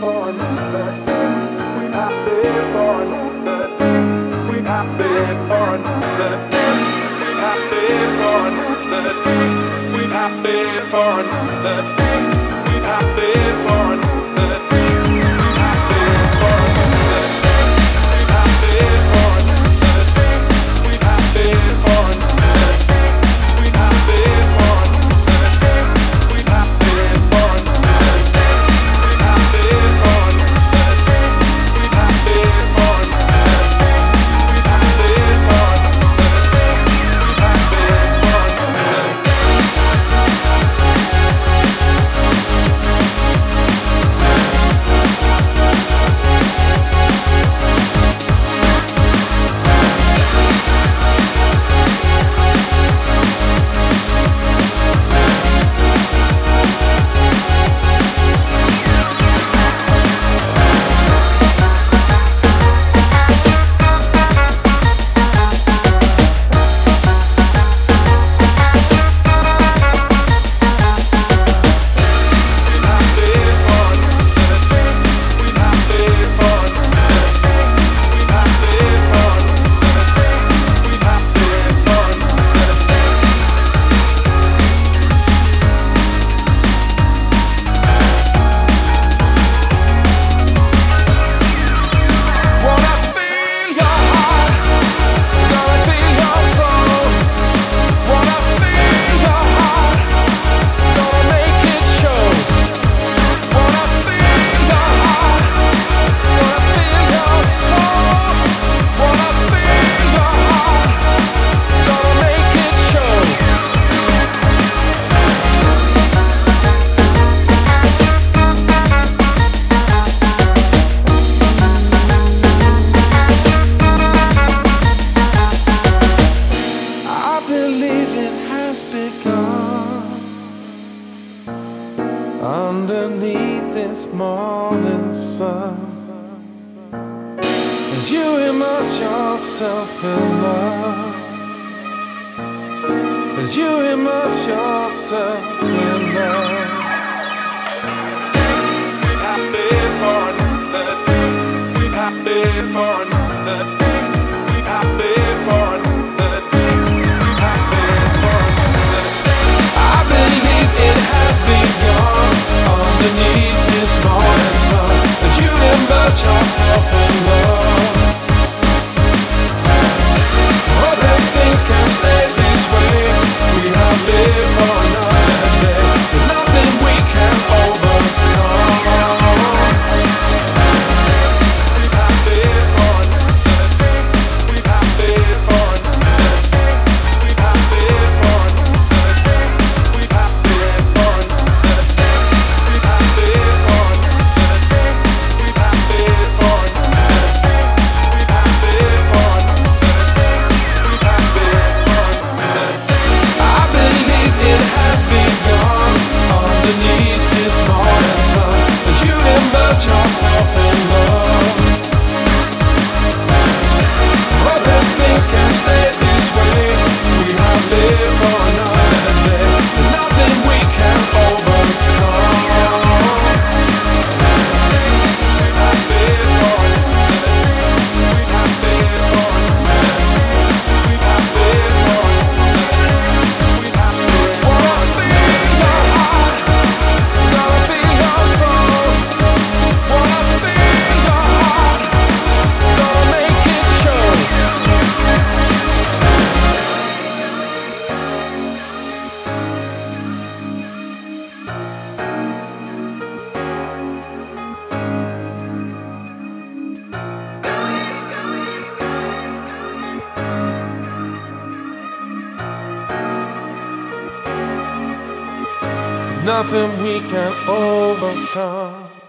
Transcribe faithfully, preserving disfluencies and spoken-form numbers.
for another day. We have lived for another day. We have lived for another day. We have lived for another day. We have lived for another day. We have lived for another day. We have lived for another day. We have lived for another day. We have lived for another day. We have lived for another day. We have lived for another day. We have lived for another day. We have lived for another day. We have lived for another day. We have lived for underneath this morning sun, as you immerse yourself in love, as you immerse yourself in love. We have lived for another day. We have lived for another day. We have lived for another day. We have lived for another day. I believe it has begun underneath this morning sun, as you immerse yourself in love. Hope that things can stay this way. We have lived for another day. There's nothing we can overcome. We have lived for another day. We have lived for another day. We have lived for another day. We have lived for another day. We have lived for another day. We have lived for another day. We have lived for another day. We have lived for another day. I believe it has begun underneath this morning sun, as you immerse yourself in love. Hope that things can stay this way. We have lived for another day. There's nothing we can overcome. We have lived for another day. We have lived for another day. We have lived for another day. We have lived for another day. Wanna feel your heart, wanna feel your soul. Wanna feel your heart, gonna make it show. There's nothing we can overcome.